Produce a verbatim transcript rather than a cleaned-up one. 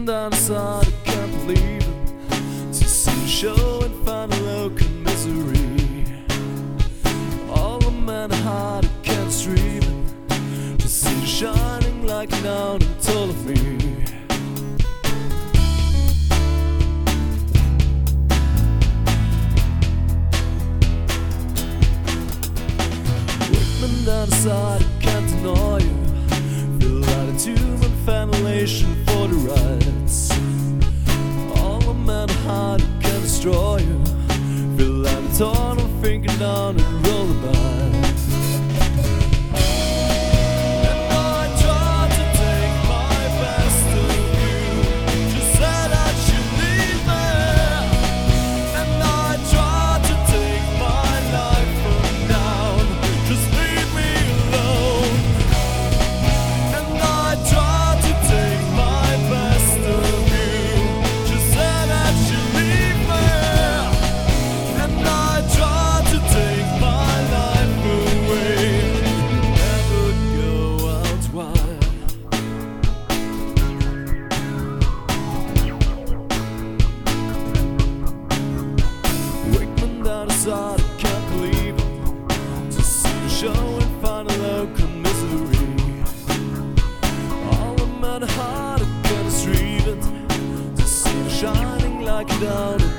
Wickman down inside, I can't believe it. To see the show and find a look in misery. All the man heart, I can't stream it. To see the shining like an out and told of me. Down inside, I can't deny you. Feel attitude and ventilation for the rights. All the man heart can destroy you. Feel like a torn of finger down and roll the back. I can't believe it. To see the show and find a local misery. All the man heart against read it. To see the shining like a down.